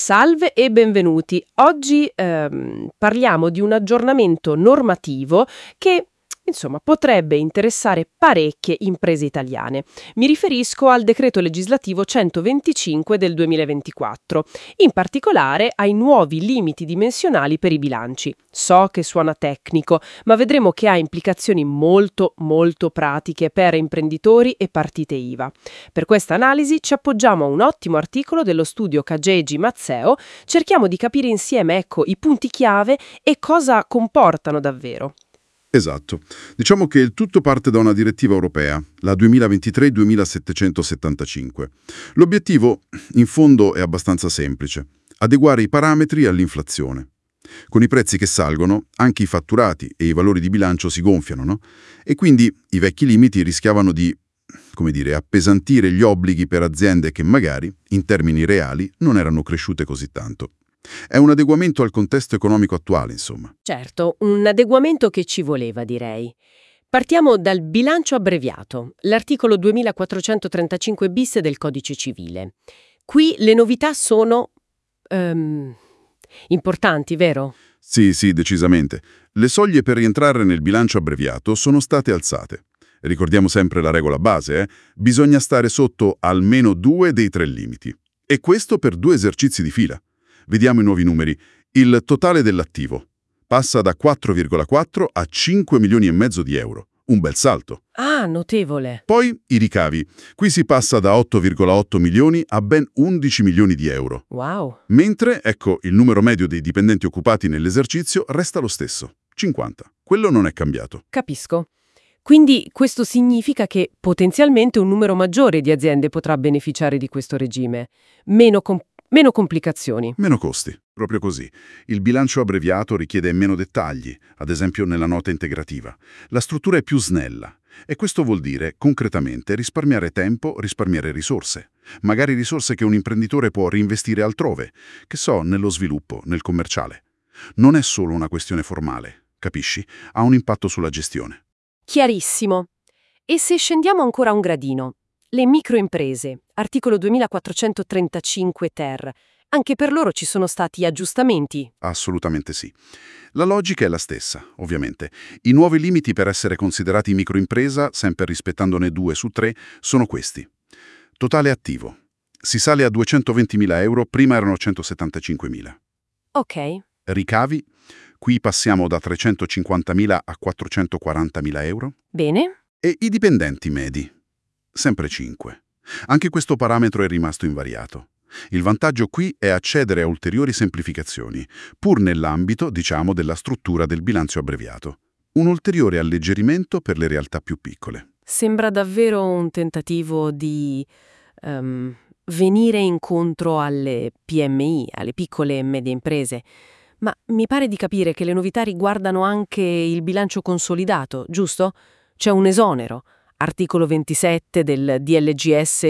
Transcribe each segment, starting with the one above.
Salve e benvenuti. Oggi parliamo di un aggiornamento normativo che, insomma, potrebbe interessare parecchie imprese italiane. Mi riferisco al decreto legislativo 125 del 2024, in particolare ai nuovi limiti dimensionali per i bilanci. So che suona tecnico, ma vedremo che ha implicazioni molto, molto pratiche per imprenditori e partite IVA. Per questa analisi ci appoggiamo a un ottimo articolo dello studio Cagegi Mazzeo, cerchiamo di capire insieme, i punti chiave e cosa comportano davvero. Esatto. Diciamo che il tutto parte da una direttiva europea, la 2023-2775. L'obiettivo, in fondo, è abbastanza semplice: adeguare i parametri all'inflazione. Con i prezzi che salgono, anche i fatturati e i valori di bilancio si gonfiano, no? E quindi i vecchi limiti rischiavano di, appesantire gli obblighi per aziende che magari, in termini reali, non erano cresciute così tanto. È un adeguamento al contesto economico attuale, insomma. Certo, un adeguamento che ci voleva, direi. Partiamo dal bilancio abbreviato, l'articolo 2435 bis del Codice Civile. Qui le novità sono importanti, vero? Sì, decisamente. Le soglie per rientrare nel bilancio abbreviato sono state alzate. Ricordiamo sempre la regola base, bisogna stare sotto almeno 2 dei 3 limiti. E questo per 2 esercizi di fila. Vediamo i nuovi numeri. Il totale dell'attivo passa da 4,4 a 5 milioni e mezzo di euro. Un bel salto. Ah, notevole. Poi i ricavi. Qui si passa da 8,8 milioni a ben 11 milioni di euro. Wow. Mentre, il numero medio dei dipendenti occupati nell'esercizio resta lo stesso, 50. Quello non è cambiato. Capisco. Quindi questo significa che potenzialmente un numero maggiore di aziende potrà beneficiare di questo regime. Meno complicazioni. Meno costi, proprio così. Il bilancio abbreviato richiede meno dettagli, ad esempio nella nota integrativa. La struttura è più snella e questo vuol dire, concretamente, risparmiare tempo, risparmiare risorse. Magari risorse che un imprenditore può reinvestire altrove, che so, nello sviluppo, nel commerciale. Non è solo una questione formale, capisci? Ha un impatto sulla gestione. Chiarissimo. E se scendiamo ancora un gradino? Le microimprese, articolo 2435 ter, anche per loro ci sono stati aggiustamenti? Assolutamente sì. La logica è la stessa, ovviamente. I nuovi limiti per essere considerati microimpresa, sempre rispettandone 2 su 3, sono questi. Totale attivo. Si sale a 220.000 euro, prima erano 175.000. Ok. Ricavi. Qui passiamo da 350.000 a 440.000 euro. Bene. E i dipendenti medi. Sempre 5. Anche questo parametro è rimasto invariato. Il vantaggio qui è accedere a ulteriori semplificazioni, pur nell'ambito, della struttura del bilancio abbreviato. Un ulteriore alleggerimento per le realtà più piccole. Sembra davvero un tentativo di venire incontro alle PMI, alle piccole e medie imprese. Ma mi pare di capire che le novità riguardano anche il bilancio consolidato, giusto? C'è un esonero. Articolo 27 del DLGS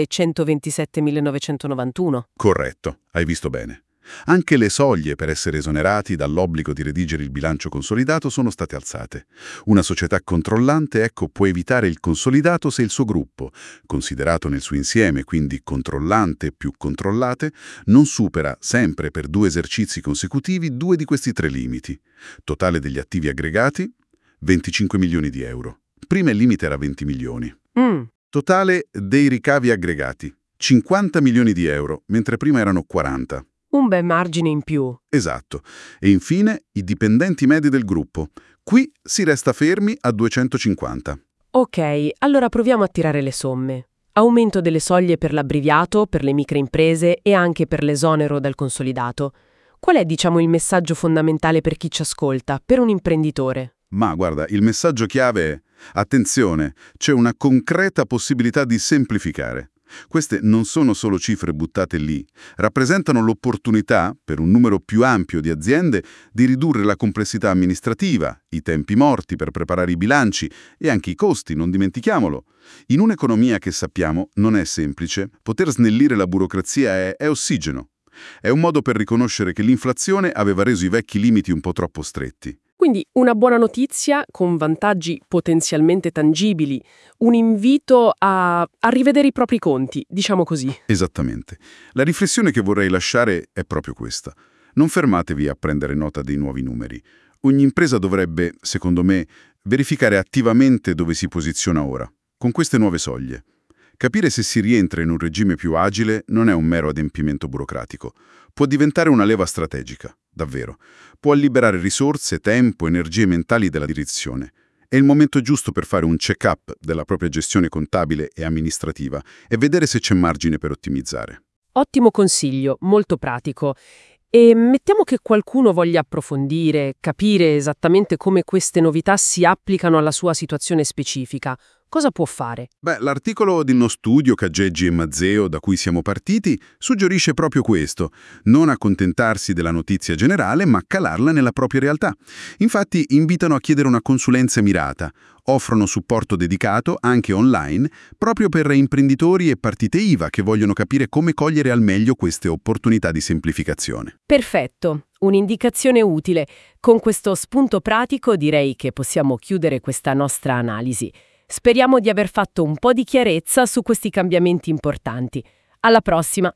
127.991. Corretto, hai visto bene. Anche le soglie per essere esonerati dall'obbligo di redigere il bilancio consolidato sono state alzate. Una società controllante, può evitare il consolidato se il suo gruppo, considerato nel suo insieme, quindi controllante più controllate, non supera sempre per 2 esercizi consecutivi 2 di questi 3 limiti. Totale degli attivi aggregati, 25 milioni di euro. Prima il limite era 20 milioni. Totale dei ricavi aggregati, 50 milioni di euro, mentre prima erano 40. Un bel margine in più. Esatto. E infine i dipendenti medi del gruppo. Qui si resta fermi a 250. Ok, allora proviamo a tirare le somme. Aumento delle soglie per l'abbreviato, per le microimprese e anche per l'esonero dal consolidato. Qual è, il messaggio fondamentale per chi ci ascolta, per un imprenditore? Ma guarda, il messaggio chiave è: attenzione, c'è una concreta possibilità di semplificare. Queste non sono solo cifre buttate lì, rappresentano l'opportunità, per un numero più ampio di aziende, di ridurre la complessità amministrativa, i tempi morti per preparare i bilanci e anche i costi, non dimentichiamolo. In un'economia che sappiamo non è semplice, poter snellire la burocrazia è ossigeno. È un modo per riconoscere che l'inflazione aveva reso i vecchi limiti un po' troppo stretti. Quindi una buona notizia con vantaggi potenzialmente tangibili, un invito a rivedere i propri conti, diciamo così. Esattamente. La riflessione che vorrei lasciare è proprio questa. Non fermatevi a prendere nota dei nuovi numeri. Ogni impresa dovrebbe, secondo me, verificare attivamente dove si posiziona ora, con queste nuove soglie. Capire se si rientra in un regime più agile non è un mero adempimento burocratico. Può diventare una leva strategica, davvero. Può liberare risorse, tempo, energie mentali della direzione. È il momento giusto per fare un check-up della propria gestione contabile e amministrativa e vedere se c'è margine per ottimizzare. Ottimo consiglio, molto pratico. E mettiamo che qualcuno voglia approfondire, capire esattamente come queste novità si applicano alla sua situazione specifica. Cosa può fare? L'articolo di uno studio Caggeggi e Mazzeo da cui siamo partiti suggerisce proprio questo, non accontentarsi della notizia generale ma calarla nella propria realtà. Infatti invitano a chiedere una consulenza mirata, offrono supporto dedicato anche online proprio per imprenditori e partite IVA che vogliono capire come cogliere al meglio queste opportunità di semplificazione. Perfetto, un'indicazione utile. Con questo spunto pratico direi che possiamo chiudere questa nostra analisi. Speriamo di aver fatto un po' di chiarezza su questi cambiamenti importanti. Alla prossima!